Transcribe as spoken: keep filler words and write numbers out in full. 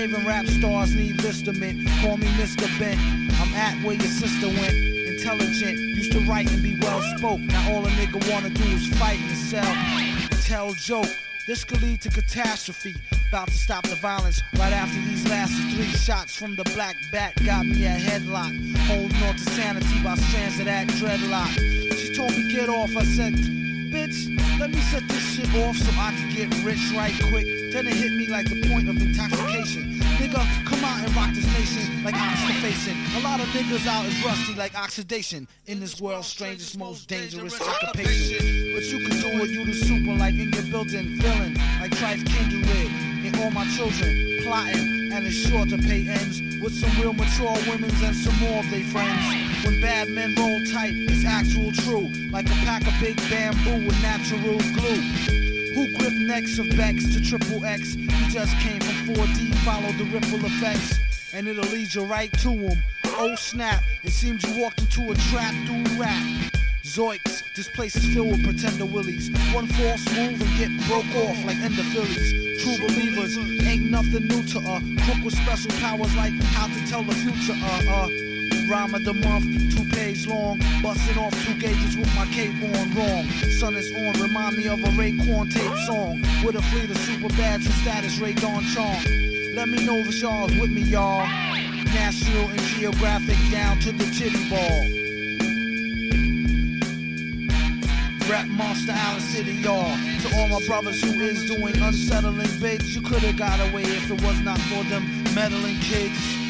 Even rap stars need listament. Call me Mister Bent. I'm at where your sister went. Intelligent, used to write and be well spoke. Now all a nigga wanna do is fight and sell. Tell joke. This could lead to catastrophe. About to stop the violence right after these last three shots from the black bat got me a headlock. Holding on to sanity by strands of that dreadlock. She told me get off. I said, bitch, let me set this shit off so I can get rich right quick. Then it hit me like the point of intoxication. Nigga, come out and rock this nation like oxidation. A lot of niggas out is rusty like oxidation. In this world's strangest, most dangerous occupation. But you can do it, you the super like in your building. Villain like Trife Kindred. And all my children plotting, and it's sure to pay ends with some real mature women's and some more of they friends. When bad men roll tight, it's actual true, like a pack of big bamboo with natural glue. Who grip necks of Bex to triple X? He just came from four D, follow the ripple effects, and it'll lead you right to him. Oh snap, it seems you walked into a trap through rap. Zoiks, this place is filled with pretender willies. One false move and get broke off like ender Phillies. True believers, ain't nothing new to uh crook with special powers like how to tell the future. Uh, uh, rhyme of the month, two page long. Busting off two gauges with my cape on wrong. Sun is on, remind me of a Raekwon tape song. With a fleet of super bad, true status, Ray Don Chong. Let me know if y'all's with me, y'all. National and Geographic down to the titty ball. Rap monster Allen City, y'all. To all my brothers who is doing unsettling bids, you could've got away if it was not for them meddling kids.